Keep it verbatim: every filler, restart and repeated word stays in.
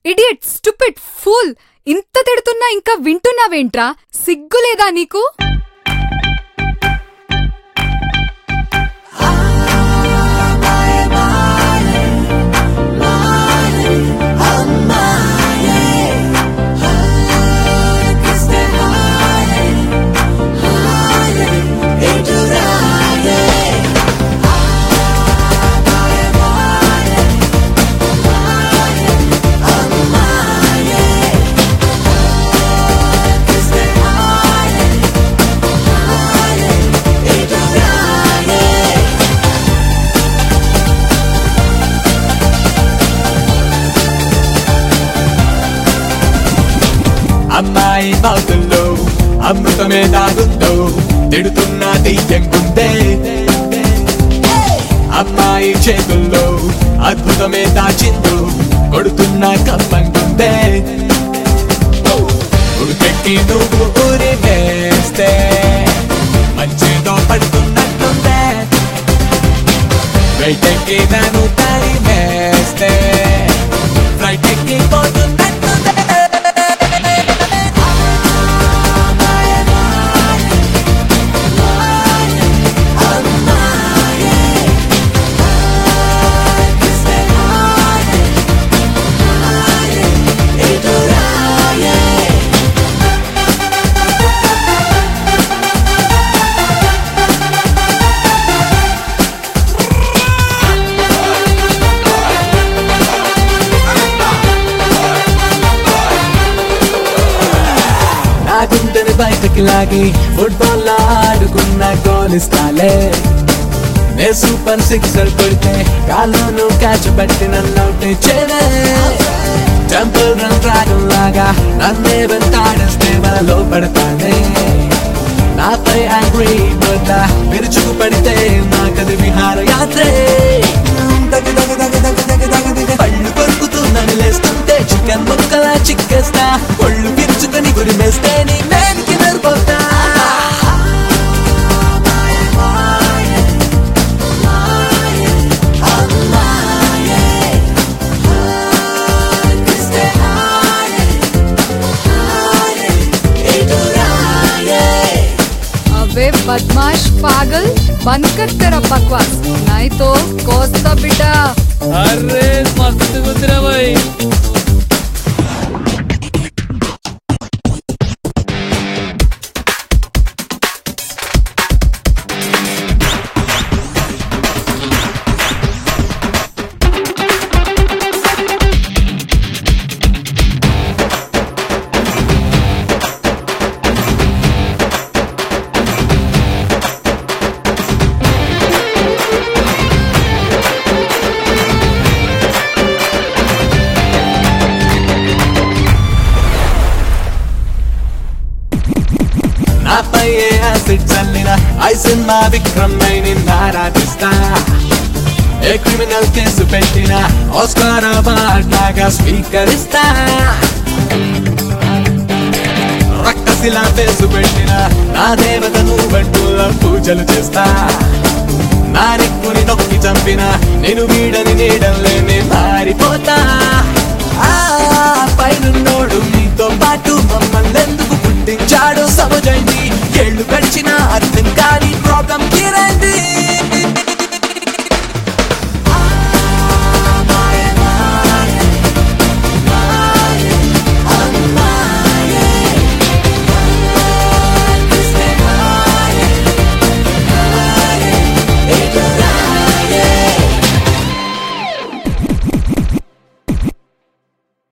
Idiot, stupid, pool! ఇంత తిడుతున్నా ఇంకా వింటున్నావేంట్రా? సిగ్గులేదా నీకు? అమ్మాయి బాతుల్లో అమృతమే దాగుందో, తిడుతున్నా దెయ్యంగుందే. అమ్మాయి చేతుల్లో అద్భుతమే దాచిందో, కొడుతున్నా కమ్మంగుందే. ఉడికెక్కి నువ్వు ఊరి వేస్తే మంచిదో పడుతున్నట్టుందే. బయటెక్కి నన్ను తరి వేస్తే ఫ్లైట్ ఎక్కి పోతున్నట్టుందే. గుండెని బయటకి లాగి ఫుట్బాల్ ఆడుకున్న గోలిస్తాలే. నే సూపర్ సిక్సర్ కొడితే కాళ్ళను క్యాచ్ పట్టి నన్ను అవుట్ చేయలే. టెంపుల్ రన్ డ్రాగన్ లాగా నన్నే వెంటాడేస్తే మనలో పడతానే. నాపై యాంగ్రీ బర్డ్ విరుచుకు పడితే నాకది విహార యాత్రే. పళ్ళు కొరుకుతూ నన్ను లేస్తుంటే చికెన్ ముక్కలా చిక్కేస్తా. ఒళ్ళు విరుచుకొని గురిమేస్తే నీ మేనికి నరిపోతా. अबे बदमाश पागल, बंद कर तेरा बकवास, नहीं तो कोस्ता बेटा। अरे मस्त गुजरा भाई। నాపై యాసిడ్ చల్లిన ఐసిన్మా విక్రమ్ నిన్నారాధిస్తా. ఏ క్రిమినల్ కేసు పెట్టిన ఆస్కార్ అవార్డ్ లాగా స్వీకరిస్తా. రక్తశిలా పేసు పెట్టిన నా దేవతను బంటుల పూజలు చేస్తా. నా నెక్కుని నొక్కి చంపిన నేను వీడని నీడల్లే మారిపోతా.